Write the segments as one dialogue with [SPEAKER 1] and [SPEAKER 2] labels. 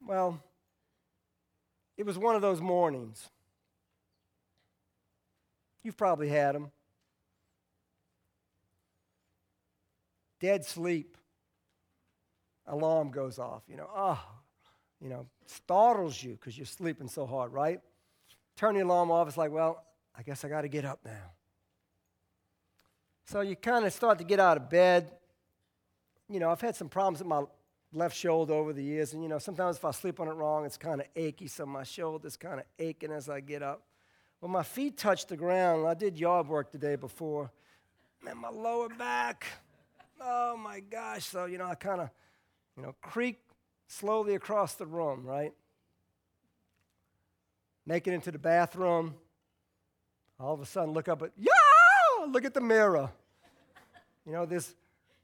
[SPEAKER 1] Well, it was one of those mornings. You've probably had them. Dead sleep. Alarm goes off. Startles you because you're sleeping so hard, right? Turn the alarm off. It's like, well, I guess I got to get up now. So you kind of start to get out of bed. I've had some problems with my left shoulder over the years, and sometimes if I sleep on it wrong, it's kind of achy, so my shoulder's kind of aching as I get up. When my feet touch the ground, I did yard work the day before, and my lower back, oh my gosh. So, I kind of, creak slowly across the room, right? Make it into the bathroom. All of a sudden, look up look at the mirror. This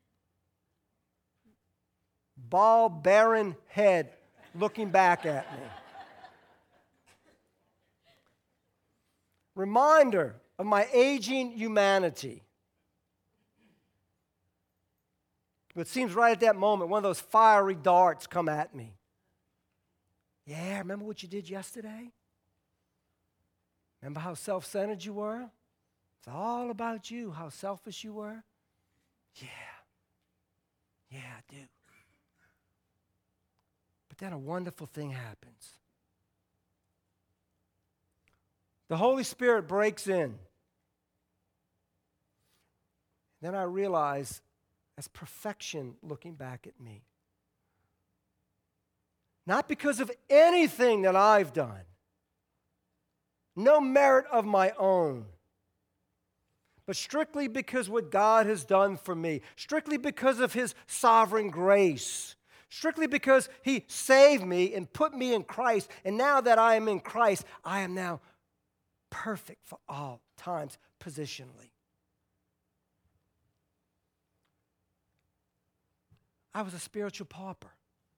[SPEAKER 1] bald, barren head looking back at me. Reminder of my aging humanity. But it seems right at that moment, one of those fiery darts come at me. Yeah, remember what you did yesterday? Remember how self-centered you were? It's all about you, how selfish you were. Yeah, I do. But then a wonderful thing happens. The Holy Spirit breaks in. Then I realize that's perfection looking back at me. Not because of anything that I've done. No merit of my own. But strictly because what God has done for me. Strictly because of His sovereign grace. Strictly because He saved me and put me in Christ. And now that I am in Christ, I am now perfect for all times, positionally. I was a spiritual pauper.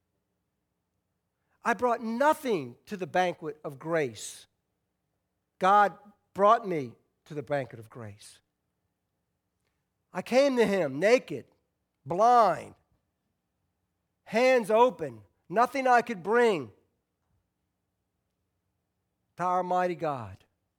[SPEAKER 1] I brought nothing to the banquet of grace. God brought me to the banquet of grace. I came to Him naked, blind, hands open, nothing I could bring to our mighty God.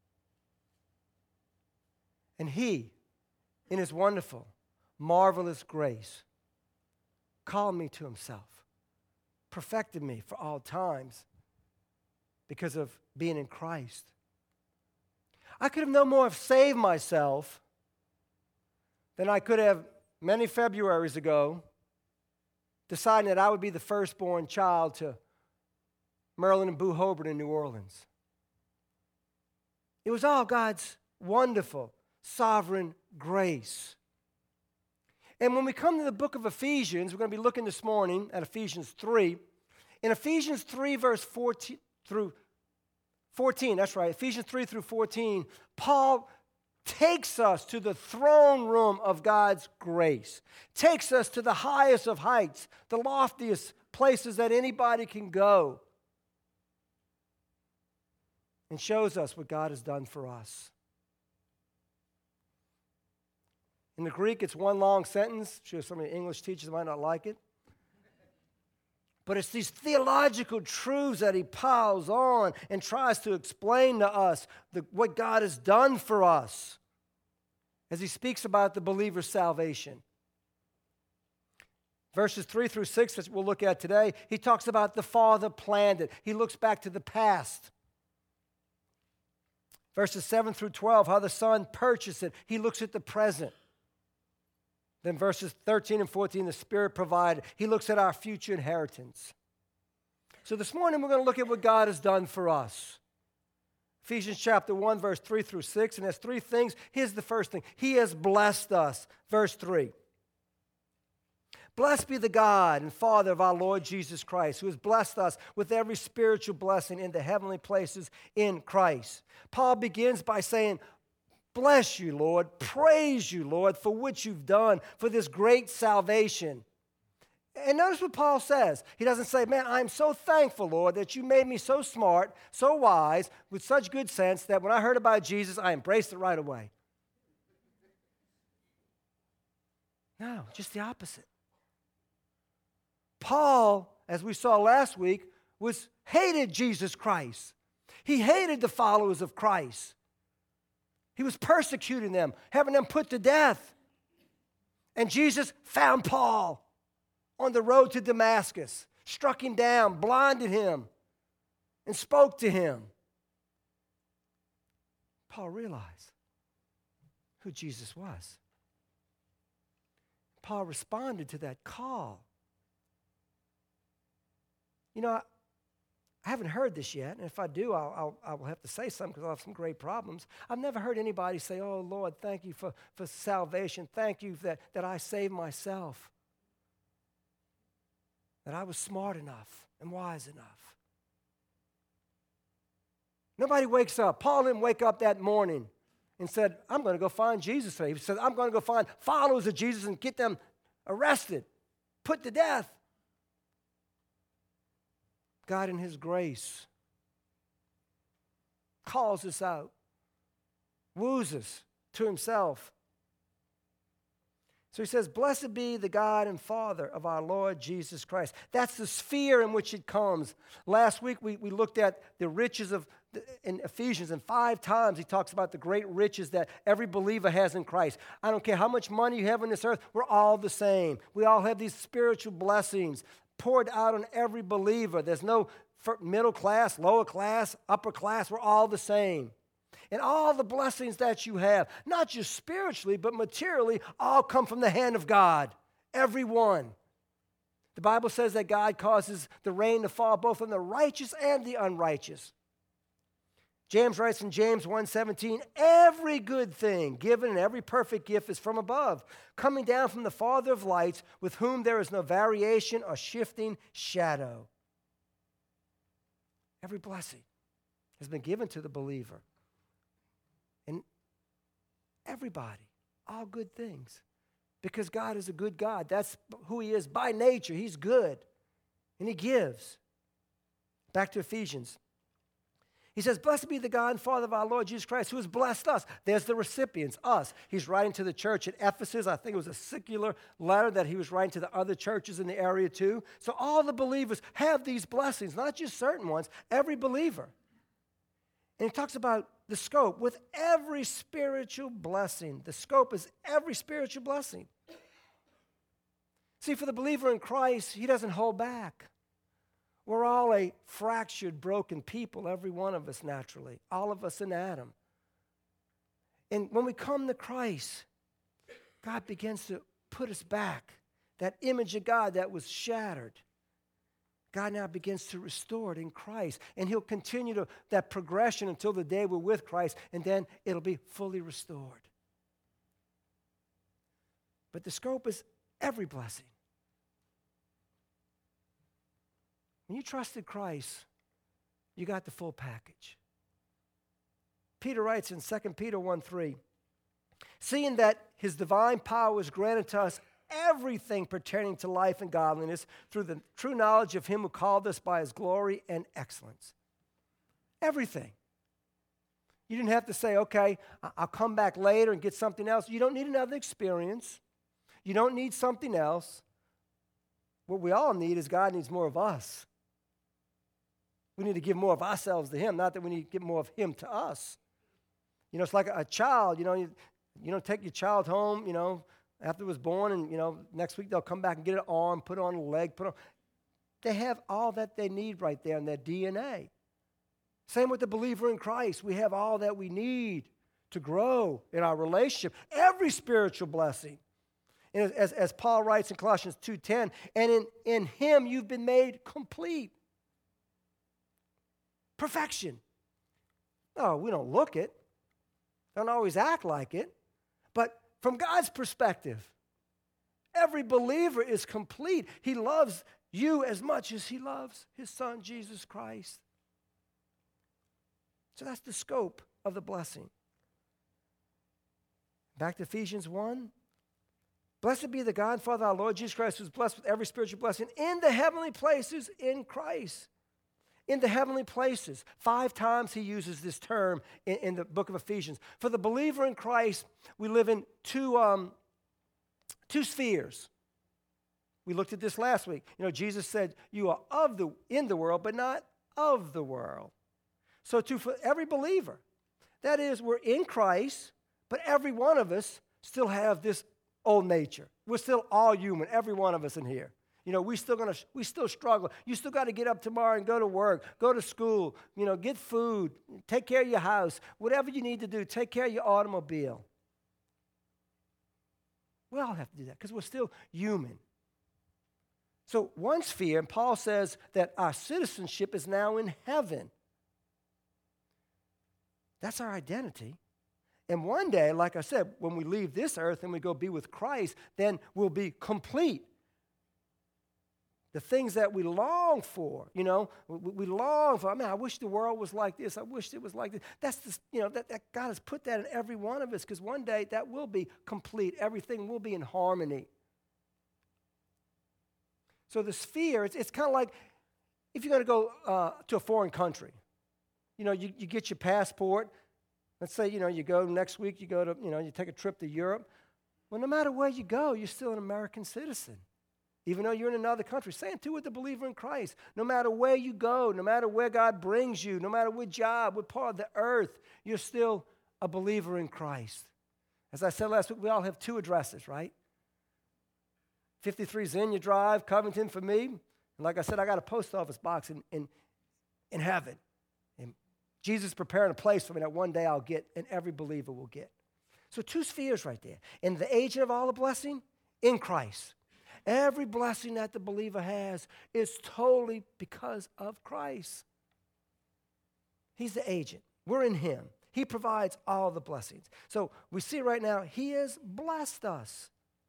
[SPEAKER 1] And He, in His wonderful, marvelous grace, called me to Himself, perfected me for all times because of being in Christ. I could have no more saved myself than I could have many Februaries ago deciding that I would be the firstborn child to Merlin and Boo Hobart in New Orleans. It was all God's wonderful, sovereign grace. And when we come to the book of Ephesians, we're going to be looking this morning at Ephesians 3. In Ephesians 3, verse 14 through 14, that's right, Ephesians 3 through 14, Paul takes us to the throne room of God's grace, takes us to the highest of heights, the loftiest places that anybody can go, and shows us what God has done for us. In the Greek, it's one long sentence. I'm sure some of the English teachers might not like it. But it's these theological truths that he piles on and tries to explain to us what God has done for us as he speaks about the believer's salvation. Verses 3 through 6, that we'll look at today, he talks about the Father planned it. He looks back to the past. Verses 7 through 12, how the Son purchased it. He looks at the present. Then verses 13 and 14, the Spirit provided. He looks at our future inheritance. So this morning we're going to look at what God has done for us. Ephesians chapter 1, verse 3 through 6, and there's three things. Here's the first thing. He has blessed us. Verse 3. Blessed be the God and Father of our Lord Jesus Christ, who has blessed us with every spiritual blessing in the heavenly places in Christ. Paul begins by saying, bless you, Lord. Praise you, Lord, for what you've done, for this great salvation. And notice what Paul says. He doesn't say, man, I'm so thankful, Lord, that you made me so smart, so wise, with such good sense that when I heard about Jesus, I embraced it right away. No, just the opposite. Paul, as we saw last week, hated Jesus Christ. He hated the followers of Christ. He was persecuting them, having them put to death. And Jesus found Paul on the road to Damascus, struck him down, blinded him, and spoke to him. Paul realized who Jesus was. Paul responded to that call. You know, I haven't heard this yet, and if I do, I will have to say something because I'll have some great problems. I've never heard anybody say, oh, Lord, thank you for salvation. Thank you that I saved myself, that I was smart enough and wise enough. Nobody wakes up. Paul didn't wake up that morning and said, I'm going to go find Jesus today. He said, I'm going to go find followers of Jesus and get them arrested, put to death. God in his grace calls us out, woos us to himself. So he says, blessed be the God and Father of our Lord Jesus Christ. That's the sphere in which it comes. Last week we looked at the riches in Ephesians, and 5 times he talks about the great riches that every believer has in Christ. I don't care how much money you have on this earth, we're all the same. We all have these spiritual blessings poured out on every believer. There's no middle class, lower class, upper class. We're all the same. And all the blessings that you have, not just spiritually, but materially, all come from the hand of God. Every one. The Bible says that God causes the rain to fall both on the righteous and the unrighteous. James writes in James 1:17, every good thing given and every perfect gift is from above, coming down from the Father of lights, with whom there is no variation or shifting shadow. Every blessing has been given to the believer. And everybody, all good things. Because God is a good God. That's who he is by nature. He's good. And he gives. Back to Ephesians. He says, blessed be the God and Father of our Lord Jesus Christ, who has blessed us. There's the recipients, us. He's writing to the church at Ephesus. I think it was a circular letter that he was writing to the other churches in the area too. So all the believers have these blessings, not just certain ones, every believer. And he talks about the scope with every spiritual blessing. The scope is every spiritual blessing. See, for the believer in Christ, he doesn't hold back. We're all a fractured, broken people, every one of us naturally, all of us in Adam. And when we come to Christ, God begins to put us back. That image of God that was shattered, God now begins to restore it in Christ. And he'll continue that progression until the day we're with Christ, and then it'll be fully restored. But the scope is every blessing. When you trusted Christ, you got the full package. Peter writes in 2 Peter 1:3, seeing that his divine power was granted to us everything pertaining to life and godliness through the true knowledge of him who called us by his glory and excellence. Everything. You didn't have to say, okay, I'll come back later and get something else. You don't need another experience. You don't need something else. What we all need is God needs more of us. We need to give more of ourselves to him, not that we need to give more of him to us. You know, it's like a child, you don't take your child home, after it was born, and, next week they'll come back and get an arm, put on a leg, They have all that they need right there in their DNA. Same with the believer in Christ. We have all that we need to grow in our relationship. Every spiritual blessing. And as Paul writes in Colossians 2:10, and in him you've been made complete. Perfection. No, we don't look it. Don't always act like it. But from God's perspective, every believer is complete. He loves you as much as he loves his son, Jesus Christ. So that's the scope of the blessing. Back to Ephesians 1. Blessed be the God and Father, our Lord Jesus Christ, who is blessed with every spiritual blessing in the heavenly places in Christ. In the heavenly places. 5 times he uses this term in the book of Ephesians. For the believer in Christ, we live in two spheres. We looked at this last week. You know, Jesus said, you are in the world, but not of the world. So for every believer, that is, we're in Christ, but every one of us still have this old nature. We're still all human, every one of us in here. You know, we still struggle. You still got to get up tomorrow and go to work, go to school, you know, get food, take care of your house, whatever you need to do, take care of your automobile. We all have to do that because we're still human. So one sphere, and Paul says that our citizenship is now in heaven. That's our identity. And one day, like I said, when we leave this earth and we go be with Christ, then we'll be complete. The things that we long for, you know, we long for. I mean, I wish the world was like this. I wish it was like this. That's the, you know, that God has put that in every one of us because one day that will be complete. Everything will be in harmony. So the sphere, it's kind of like if you're going to go to a foreign country. You know, you get your passport. Let's say, you know, you go next week, you go to, you know, you take a trip to Europe. Well, no matter where you go, you're still an American citizen. Even though you're in another country. Same too with the believer in Christ. No matter where you go, no matter where God brings you, no matter what job, what part of the earth, you're still a believer in Christ. As I said last week, we all have two addresses, right? 53 Xenia Drive, Covington for me. And like I said, I got a post office box in heaven. And Jesus is preparing a place for me that one day I'll get and every believer will get. So two spheres right there. And the agent of all the blessing, in Christ. Every blessing that the believer has is totally because of Christ. He's the agent. We're in him. He provides all the blessings. So we see right now, he has blessed us,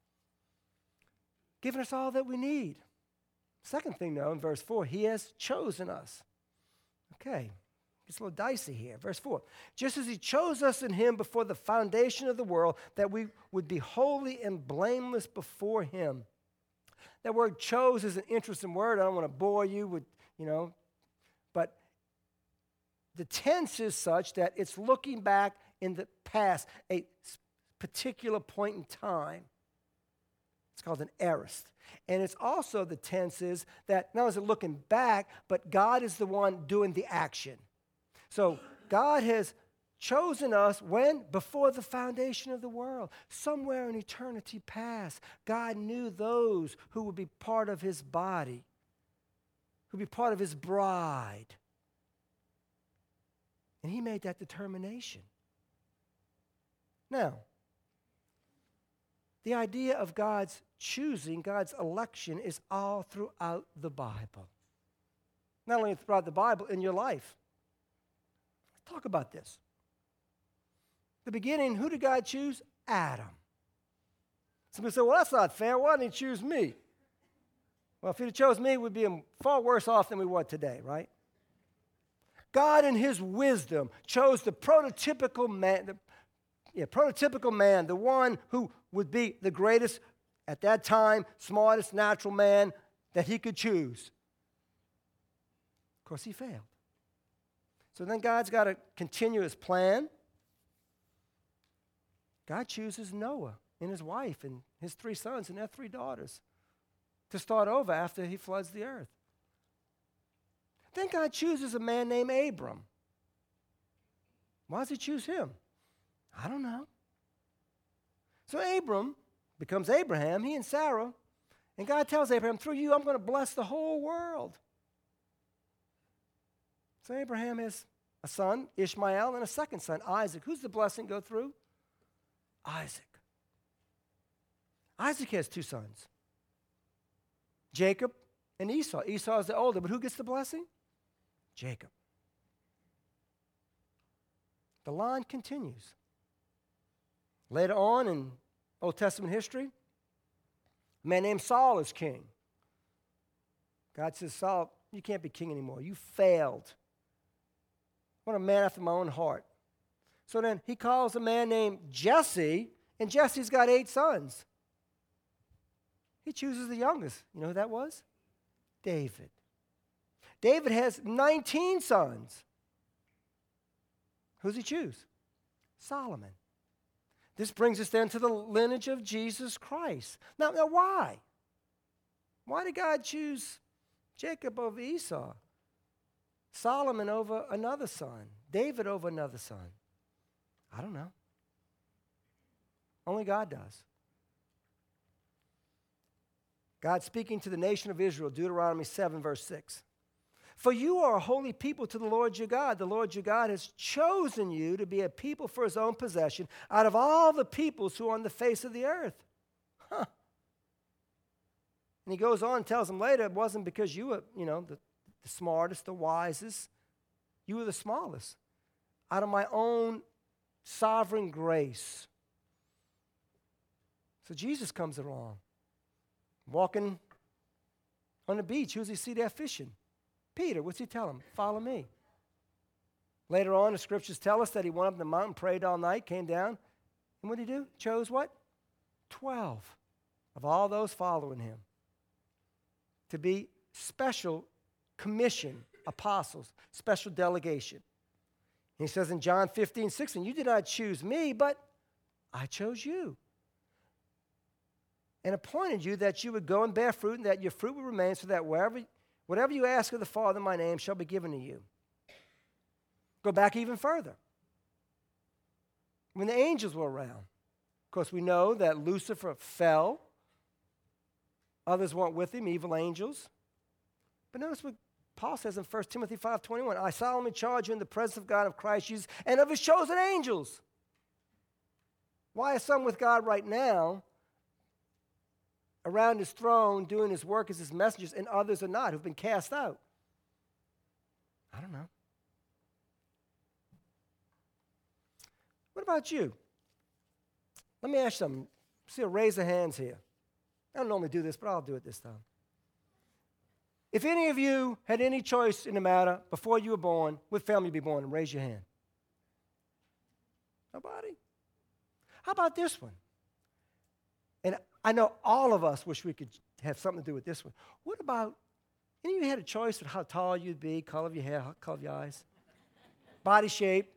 [SPEAKER 1] given us all that we need. Second thing, though, in verse 4, he has chosen us. Okay, it's a little dicey here. Verse 4, just as he chose us in him before the foundation of the world, that we would be holy and blameless before him. That word chose is an interesting word. I don't want to bore you with, you know, but the tense is such that it's looking back in the past, a particular point in time. It's called an aorist. And it's also the tense is that not only is it looking back, but God is the one doing the action. So God has chosen us when? Before the foundation of the world. Somewhere in eternity past, God knew those who would be part of his body, who would be part of his bride. And he made that determination. Now, the idea of God's choosing, God's election is all throughout the Bible. Not only throughout the Bible, in your life. Let's talk about this. The beginning, who did God choose? Adam. Somebody say, well, that's not fair. Why didn't he choose me? Well, if he'd have chose me, we'd be far worse off than we were today, right? God in his wisdom chose the prototypical man, the one who would be the greatest, at that time, smartest natural man that he could choose. Of course, he failed. So then God's got to continue his plan. God chooses Noah and his wife and his 3 sons and their 3 daughters to start over after he floods the earth. Then God chooses a man named Abram. Why does he choose him? I don't know. So Abram becomes Abraham, he and Sarah, and God tells Abraham, through you I'm going to bless the whole world. So Abraham has a son, Ishmael, and a second son, Isaac. Who's the blessing go through? Isaac. Isaac has 2 sons, Jacob and Esau. Esau is the older, but who gets the blessing? Jacob. The line continues. Later on in Old Testament history, a man named Saul is king. God says, Saul, you can't be king anymore. You failed. What a man after my own heart. So then he calls a man named Jesse, and Jesse's got 8 sons. He chooses the youngest. You know who that was? David. David has 19 sons. Who's he choose? Solomon. This brings us then to the lineage of Jesus Christ. Now why? Why did God choose Jacob over Esau? Solomon over another son? David over another son? I don't know. Only God does. God speaking to the nation of Israel, Deuteronomy 7, verse 6. For you are a holy people to the Lord your God. The Lord your God has chosen you to be a people for his own possession out of all the peoples who are on the face of the earth. Huh. And he goes on and tells them later, it wasn't because you were, the smartest, the wisest. You were the smallest. Out of my own sovereign grace. So Jesus comes along, walking on the beach. Who does he see there fishing? Peter. What's he tell him? Follow me. Later on, the scriptures tell us that he went up the mountain, prayed all night, came down. And what did he do? Chose what? 12 of all those following him to be special commission apostles, special delegation. And he says in John 15, 16, you did not choose me, but I chose you. And appointed you that you would go and bear fruit, and that your fruit would remain, so that whatever you ask of the Father in my name shall be given to you. Go back even further. When the angels were around, of course, we know that Lucifer fell. Others weren't with him, evil angels. But notice what Paul says in 1 Timothy 5:21. I solemnly charge you in the presence of God, of Christ Jesus, and of his chosen angels. Why are some with God right now around his throne doing his work as his messengers, and others are not, who've been cast out? I don't know. What about you? Let me ask you something. See a raise of hands here. I don't normally do this, but I'll do it this time. If any of you had any choice in the matter before you were born, what family you'd be born in, raise your hand. Nobody? How about this one? And I know all of us wish we could have something to do with this one. What about, any of you had a choice of how tall you'd be, color of your hair, color of your eyes, body shape?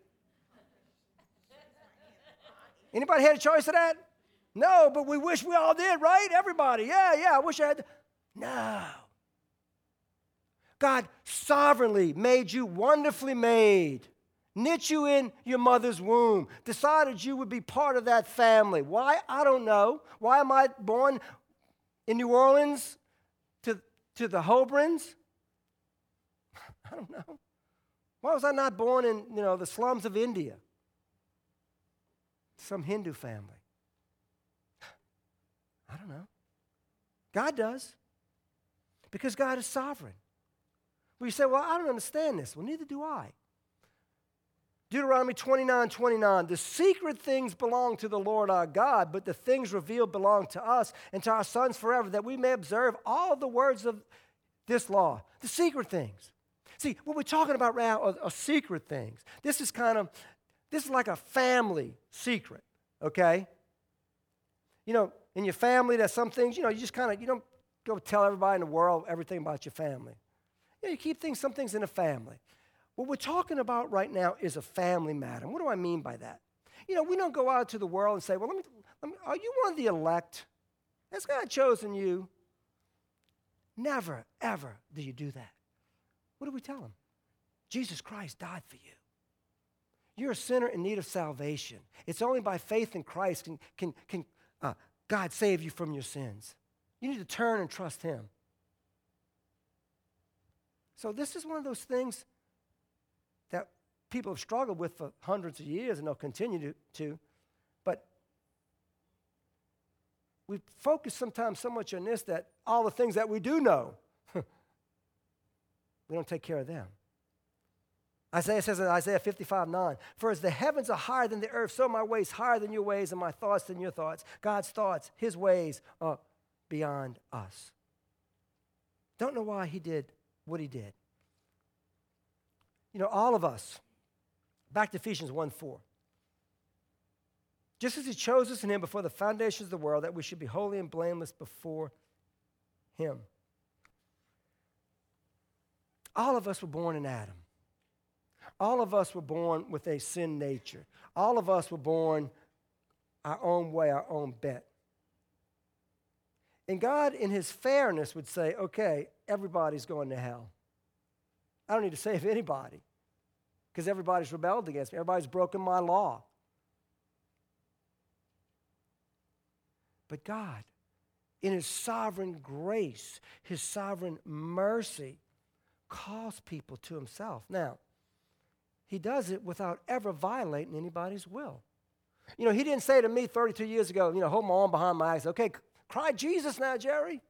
[SPEAKER 1] Anybody had a choice of that? No, but we wish we all did, right? Everybody, yeah, I wish I had. No. God sovereignly made you wonderfully made, knit you in your mother's womb, decided you would be part of that family. Why? I don't know. Why am I born in New Orleans to the Hobrins? I don't know. Why was I not born in, the slums of India? Some Hindu family. I don't know. God does. Because God is sovereign. Well, you say, well, I don't understand this. Well, neither do I. Deuteronomy 29:29, the secret things belong to the Lord our God, but the things revealed belong to us and to our sons forever, that we may observe all the words of this law. The secret things. See, what we're talking about now are secret things. This is like a family secret, okay? In your family, there's some things, you just you don't go tell everybody in the world everything about your family. You keep some things in the family. What we're talking about right now is a family matter. And what do I mean by that? We don't go out to the world and say, well, are you one of the elect? Has God chosen you? Never, ever do you do that. What do we tell them? Jesus Christ died for you. You're a sinner in need of salvation. It's only by faith in Christ can God save you from your sins. You need to turn and trust him. So this is one of those things that people have struggled with for hundreds of years, and they'll continue to. But we focus sometimes so much on this that all the things that we do know, we don't take care of them. Isaiah says in Isaiah 55:9, for as the heavens are higher than the earth, so my ways higher than your ways, and my thoughts than your thoughts. God's thoughts, his ways are beyond us. Don't know why he did what he did. All of us, back to Ephesians 1:4. Just as he chose us in him before the foundations of the world, that we should be holy and blameless before him. All of us were born in Adam. All of us were born with a sin nature. All of us were born our own way, our own bent. And God, in his fairness, would say, okay, everybody's going to hell. I don't need to save anybody because everybody's rebelled against me. Everybody's broken my law. But God, in his sovereign grace, his sovereign mercy, calls people to himself. Now, he does it without ever violating anybody's will. You know, he didn't say to me 32 years ago, you know, hold my arm behind my eyes, okay, cry Jesus now, Jerry.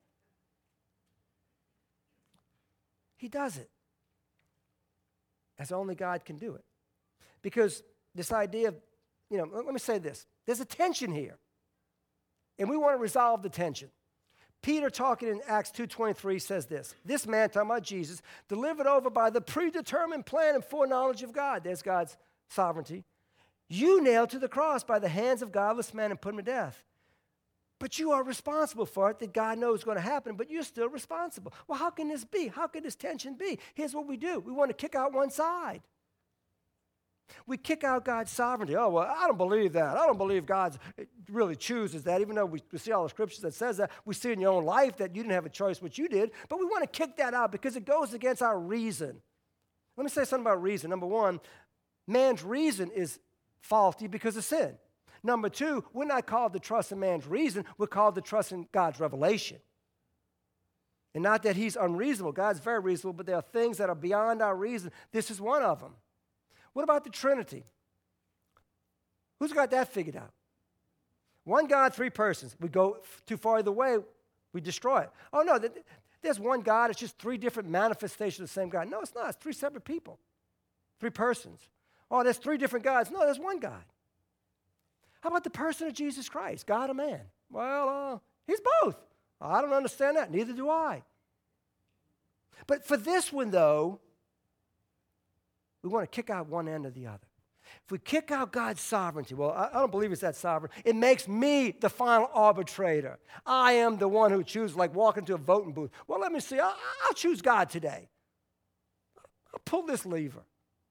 [SPEAKER 1] He does it as only God can do it. Because this idea of, you know, let me say this. There's a tension here. And we want to resolve the tension. Peter, talking in Acts 2:23, says this man, talking about Jesus, delivered over by the predetermined plan and foreknowledge of God. There's God's sovereignty. You nailed to the cross by the hands of godless men and put him to death. But you are responsible for it, that God knows is going to happen, but you're still responsible. Well, how can this be? How can this tension be? Here's what we do. We want to kick out one side. We kick out God's sovereignty. Oh, well, I don't believe that. I don't believe God really chooses that, even though we see all the scriptures that says that. We see in your own life that you didn't have a choice, what you did. But we want to kick that out because it goes against our reason. Let me say something about reason. Number one, man's reason is faulty because of sin. Number two, we're not called to trust in man's reason. We're called to trust in God's revelation. And not that he's unreasonable. God's very reasonable, but there are things that are beyond our reason. This is one of them. What about the Trinity? Who's got that figured out? One God, three persons. We go too far either way, we destroy it. Oh, no, there's one God. It's just three different manifestations of the same God. No, it's not. It's three separate people, three persons. Oh, there's three different gods. No, there's one God. How about the person of Jesus Christ, God or man? Well, he's both. I don't understand that. Neither do I. But for this one, though, we want to kick out one end or the other. If we kick out God's sovereignty, well, I don't believe it's that sovereign. It makes me the final arbitrator. I am the one who chooses, like walking to a voting booth. Well, let me see. I'll choose God today. I'll pull this lever.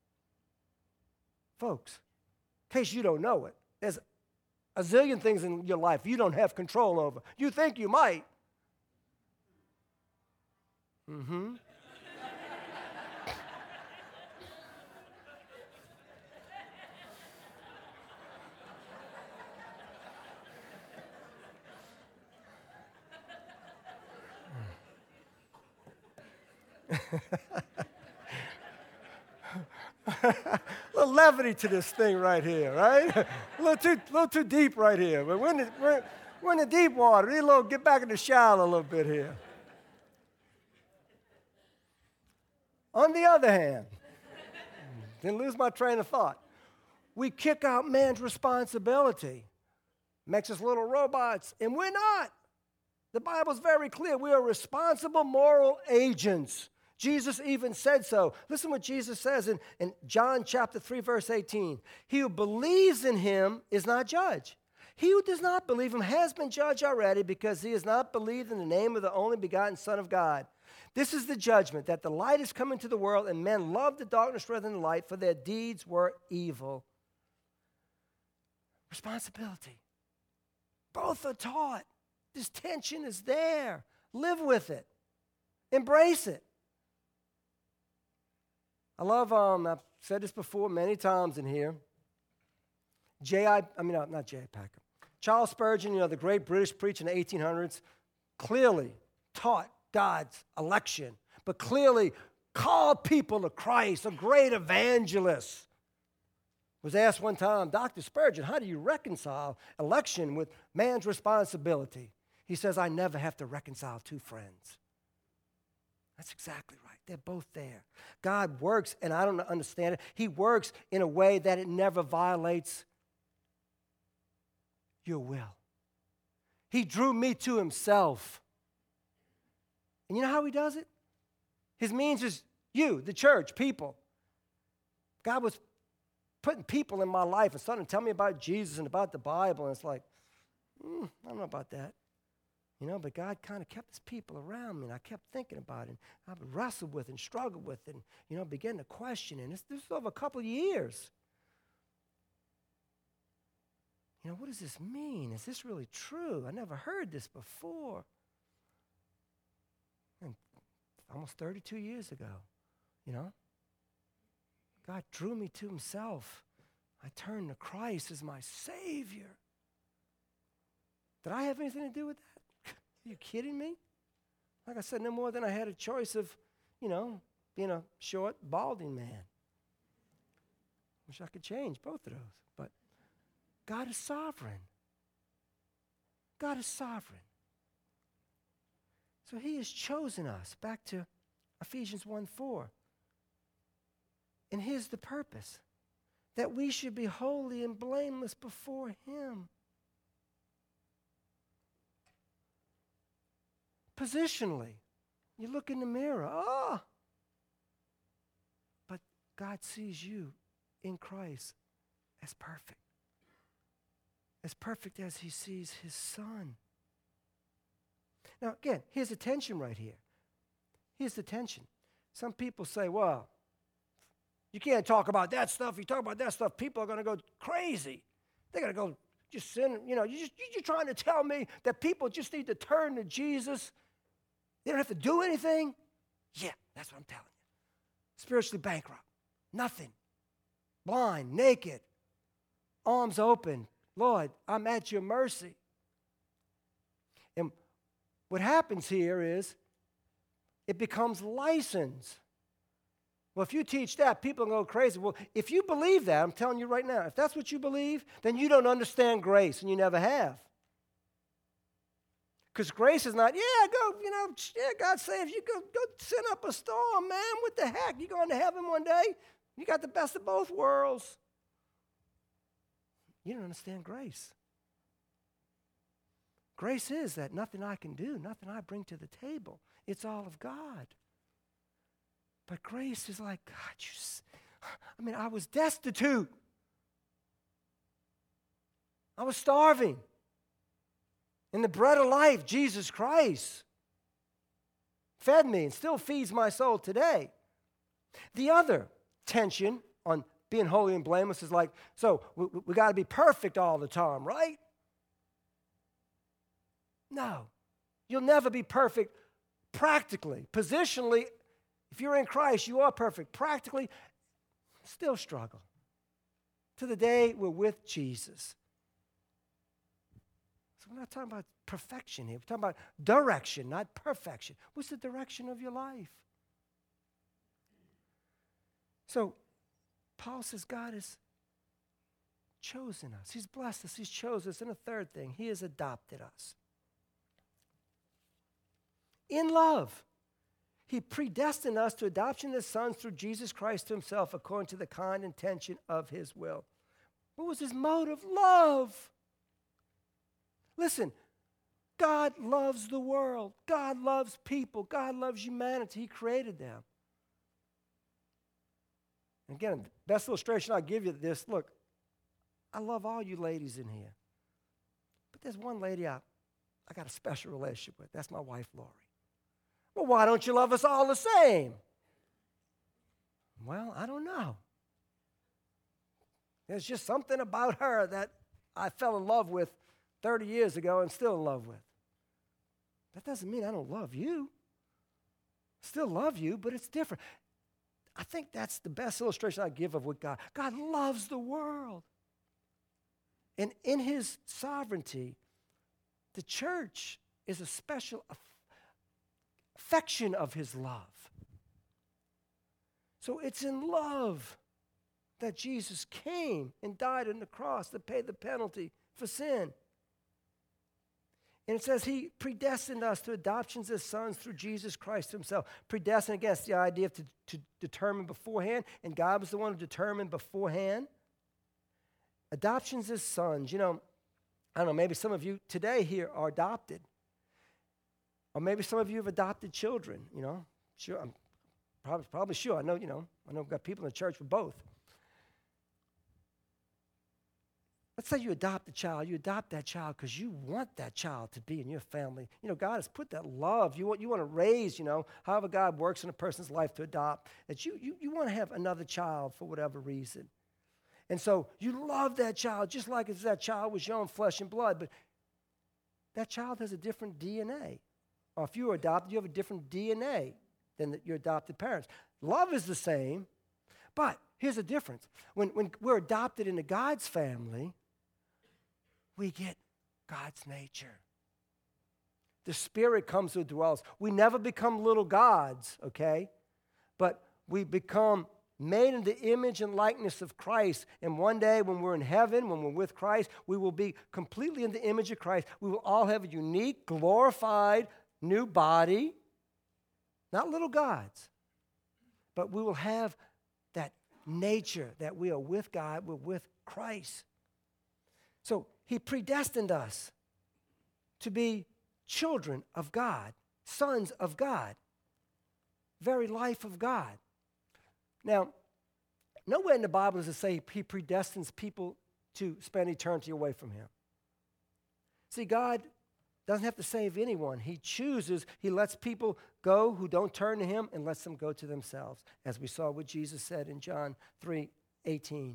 [SPEAKER 1] Folks, in case you don't know it, there's a zillion things in your life you don't have control over. You think you might. Mm-hmm. A little levity to this thing right here, right? a little too deep right here. But we're in the deep water. We need a get back in the shallow a little bit here. On the other hand, didn't lose my train of thought. We kick out man's responsibility. Makes us little robots, and we're not. The Bible's very clear. We are responsible moral agents. Jesus even said so. Listen what Jesus says in John chapter 3, verse 18. He who believes in him is not judged. He who does not believe him has been judged already because he has not believed in the name of the only begotten Son of God. This is the judgment, that the light is come into the world, and men love the darkness rather than the light, for their deeds were evil. Responsibility. Both are taught. This tension is there. Live with it. Embrace it. I love, I've said this before many times in here, not J.I. Packer. Charles Spurgeon, the great British preacher in the 1800s, clearly taught God's election, but clearly called people to Christ, a great evangelist. Was asked one time, Dr. Spurgeon, how do you reconcile election with man's responsibility? He says, I never have to reconcile two friends. That's exactly right. They're both there. God works, and I don't understand it. He works in a way that it never violates your will. He drew me to himself. And you know how he does it? His means is you, the church, people. God was putting people in my life and starting to tell me about Jesus and about the Bible, and it's like, I don't know about that. But God kind of kept his people around me, and I kept thinking about it. And I would wrestle with and struggle with it and, begin to question it. And this is over a couple of years. What does this mean? Is this really true? I never heard this before. almost 32 years ago, you know. God drew me to himself. I turned to Christ as my Savior. Did I have anything to do with that? Are you kidding me? Like I said, no more than I had a choice of, you know, being a short, balding man. Wish I could change both of those. But God is sovereign. God is sovereign. So he has chosen us. Back to Ephesians 1:4. And here's the purpose. That we should be holy and blameless before him. Positionally, you look in the mirror, but God sees you in Christ as perfect as he sees his Son. Now, again, here's the tension right here. Here's the tension. Some people say, well, you can't talk about that stuff. You talk about that stuff, people are going to go crazy. They're going to go just sin. You know, you're trying to tell me that people just need to turn to Jesus. They don't have to do anything? Yeah, that's what I'm telling you. Spiritually bankrupt. Nothing. Blind, naked, arms open. Lord, I'm at your mercy. And what happens here is it becomes license. Well, if you teach that, people are going to go crazy. Well, if you believe that, I'm telling you right now, if that's what you believe, then you don't understand grace, and you never have. Because grace is not, God saves you. Go sin up a storm, man. What the heck? You're going to heaven one day. You got the best of both worlds. You don't understand grace. Grace is that nothing I can do, nothing I bring to the table. It's all of God. But grace is like, God, I was destitute. I was starving. And the bread of life, Jesus Christ, fed me and still feeds my soul today. The other tension on being holy and blameless is like, so we got to be perfect all the time, right? No. You'll never be perfect practically. Positionally, if you're in Christ, you are perfect. Practically, still struggle. To the day we're with Jesus. So we're not talking about perfection here. We're talking about direction, not perfection. What's the direction of your life? So Paul says God has chosen us. He's blessed us. He's chosen us. And a third thing, he has adopted us. In love, he predestined us to adoption as sons through Jesus Christ to himself according to the kind intention of his will. What was his motive? Love. Listen, God loves the world. God loves people. God loves humanity. He created them. Again, the best illustration I'll give you of this, look, I love all you ladies in here. But there's one lady I got a special relationship with. That's my wife, Lori. Well, why don't you love us all the same? Well, I don't know. There's just something about her that I fell in love with 30 years ago and still in love with. That doesn't mean I don't love you. Still love you, but it's different. I think that's the best illustration I give of what God. God loves the world. And in his sovereignty, the church is a special affection of his love. So it's in love that Jesus came and died on the cross to pay the penalty for sin. And it says he predestined us to adoptions as sons through Jesus Christ himself. Predestined, against the idea of to determine beforehand, and God was the one who determined beforehand. Adoptions as sons. You know, I don't know, maybe some of you today here are adopted. Or maybe some of you have adopted children, you know. Sure, I'm probably sure. I know we've got people in the church with both. Let's say you adopt a child. You adopt that child because you want that child to be in your family. You know, God has put that love. You want to raise, however God works in a person's life to adopt, that you want to have another child for whatever reason. And so you love that child just like if that child was your own flesh and blood, but that child has a different DNA. Or if you were adopted, you have a different DNA than your adopted parents. Love is the same, but here's the difference. When we're adopted into God's family, we get God's nature. The Spirit comes to dwell us. We never become little gods, okay? But we become made in the image and likeness of Christ. And one day when we're in heaven, when we're with Christ, we will be completely in the image of Christ. We will all have a unique, glorified, new body. Not little gods, but we will have that nature that we are with God, we're with Christ. So he predestined us to be children of God, sons of God, very life of God. Now, nowhere in the Bible does it say he predestines people to spend eternity away from him. See, God doesn't have to save anyone. He chooses, he lets people go who don't turn to him and lets them go to themselves, as we saw what Jesus said in John 3:18.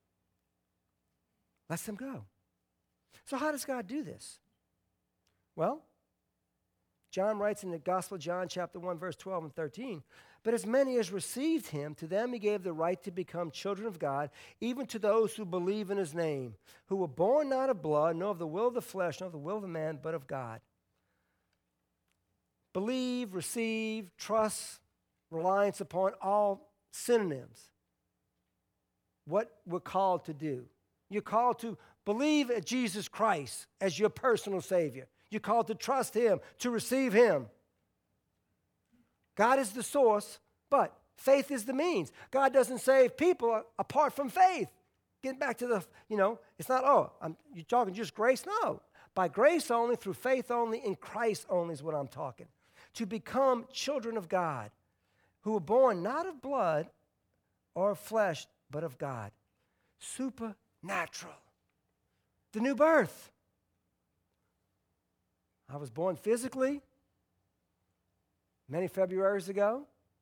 [SPEAKER 1] Lets them go. So how does God do this? Well, John writes in the Gospel of John, chapter 1, verse 12 and 13, but as many as received him, to them he gave the right to become children of God, even to those who believe in his name, who were born not of blood, nor of the will of the flesh, nor of the will of the man, but of God. Believe, receive, trust, reliance upon, all synonyms. What we're called to do. You're called to believe in Jesus Christ as your personal Savior. You're called to trust him, to receive him. God is the source, but faith is the means. God doesn't save people apart from faith. Getting back to it's not, you're talking just grace? No. By grace only, through faith only, in Christ only is what I'm talking. To become children of God, who were born not of blood or of flesh, but of God. Supernatural. The new birth. I was born physically many Februaries ago,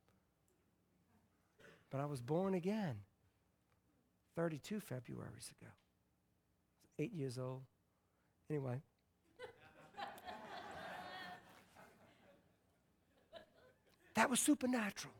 [SPEAKER 1] but I was born again 32 Februaries ago. 8 years old. Anyway. That was supernatural.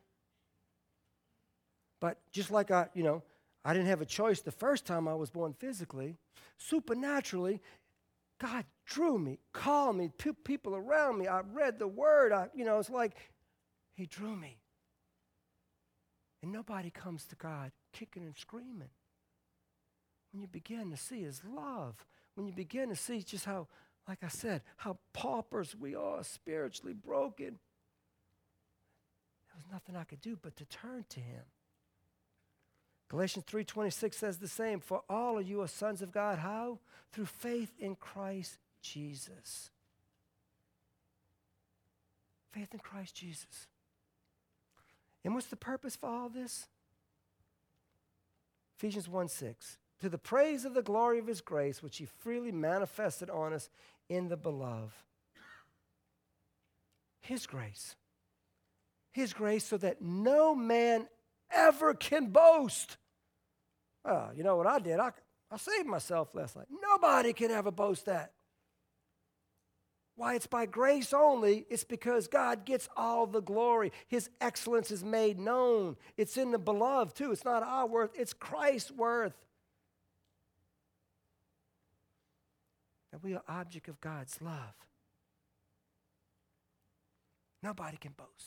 [SPEAKER 1] But just like I didn't have a choice the first time I was born physically, supernaturally, God drew me, called me, people around me. I read the word. It's like he drew me. And nobody comes to God kicking and screaming. When you begin to see his love, when you begin to see just how, like I said, how paupers we are, spiritually broken, there was nothing I could do but to turn to him. Galatians 3:26 says the same. For all of you are sons of God. How? Through faith in Christ Jesus. Faith in Christ Jesus. And what's the purpose for all this? Ephesians 1:6. To the praise of the glory of his grace, which he freely manifested on us in the beloved. His grace. His grace so that no man ever can boast. You know what I did? I saved myself last night. Nobody can ever boast that. Why? It's by grace only. It's because God gets all the glory. His excellence is made known. It's in the beloved too. It's not our worth. It's Christ's worth. That we are object of God's love. Nobody can boast.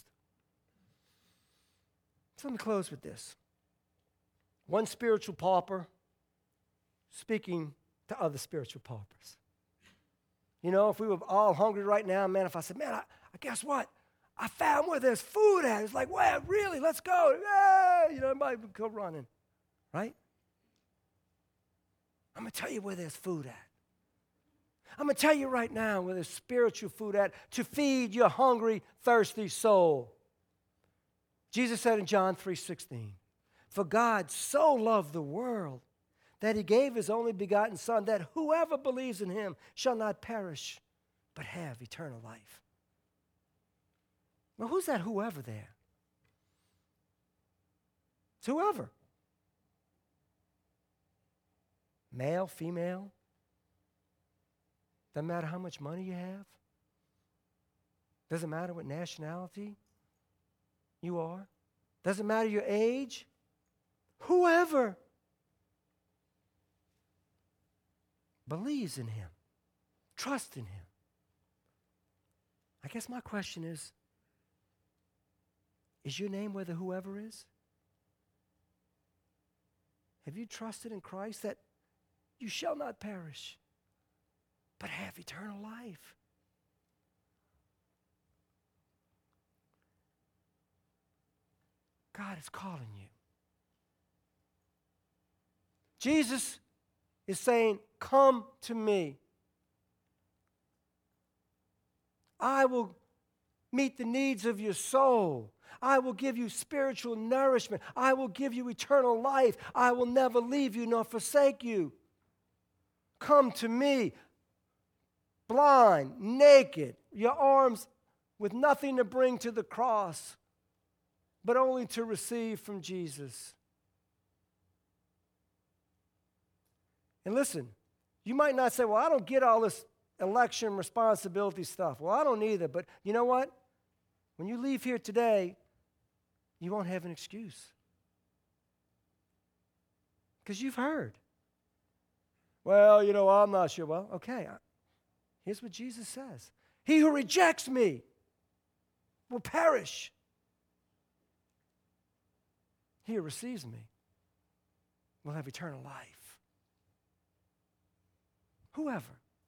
[SPEAKER 1] So let me close with this. One spiritual pauper speaking to other spiritual paupers. If we were all hungry right now, man, if I said, man, I guess what? I found where there's food at. It's like, well, really, let's go. Yeah, everybody would go running, right? I'm going to tell you where there's food at. I'm going to tell you right now where there's spiritual food at to feed your hungry, thirsty soul. Jesus said in John 3:16, for God so loved the world that he gave his only begotten Son, that whoever believes in him shall not perish, but have eternal life. Well, who's that whoever there? It's whoever. Male, female. Doesn't matter how much money you have. Doesn't matter what nationality. you are. Doesn't matter your age. Whoever believes in him, trusts in him. I guess my question is your name where the whoever is? Have you trusted in Christ that you shall not perish, but have eternal life? God is calling you. Jesus is saying, come to me. I will meet the needs of your soul. I will give you spiritual nourishment. I will give you eternal life. I will never leave you nor forsake you. Come to me, blind, naked, your arms with nothing to bring to the cross, but only to receive from Jesus. And listen, you might not say, well, I don't get all this election responsibility stuff. Well, I don't either, but you know what? When you leave here today, you won't have an excuse. Because you've heard. Well, I'm not sure. Well, okay. Here's what Jesus says. He who rejects me will perish. He who receives me will have eternal life. Whoever.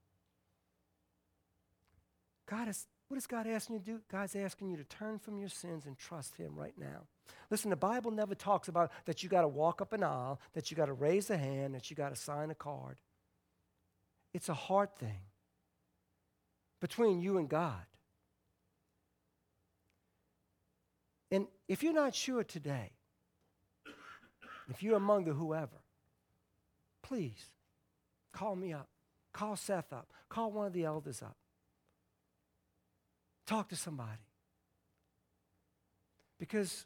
[SPEAKER 1] What is God asking you to do? God's asking you to turn from your sins and trust him right now. Listen, the Bible never talks about that you got to walk up an aisle, that you got to raise a hand, that you got to sign a card. It's a heart thing between you and God. And if you're not sure today, if you're among the whoever, please call me up. Call Seth up. Call one of the elders up. Talk to somebody. Because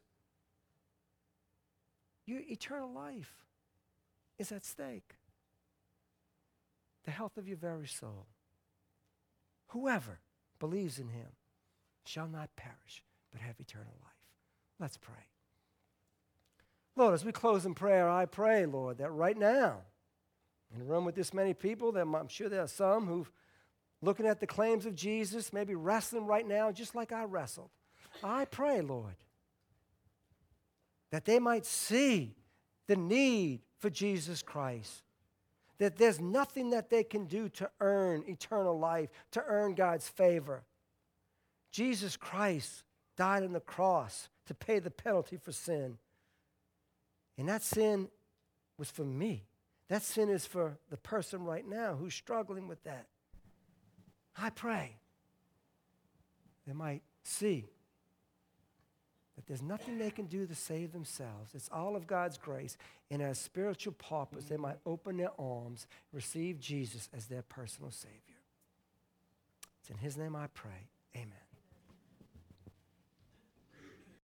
[SPEAKER 1] your eternal life is at stake. The health of your very soul. Whoever believes in him shall not perish, but have eternal life. Let's pray. Lord, as we close in prayer, I pray, Lord, that right now, in a room with this many people, that I'm sure there are some who've looking at the claims of Jesus, maybe wrestling right now, just like I wrestled. I pray, Lord, that they might see the need for Jesus Christ, that there's nothing that they can do to earn eternal life, to earn God's favor. Jesus Christ died on the cross to pay the penalty for sin. And that sin was for me. That sin is for the person right now who's struggling with that. I pray they might see that there's nothing they can do to save themselves. It's all of God's grace. And as spiritual paupers, they might open their arms, receive Jesus as their personal Savior. It's in his name I pray. Amen.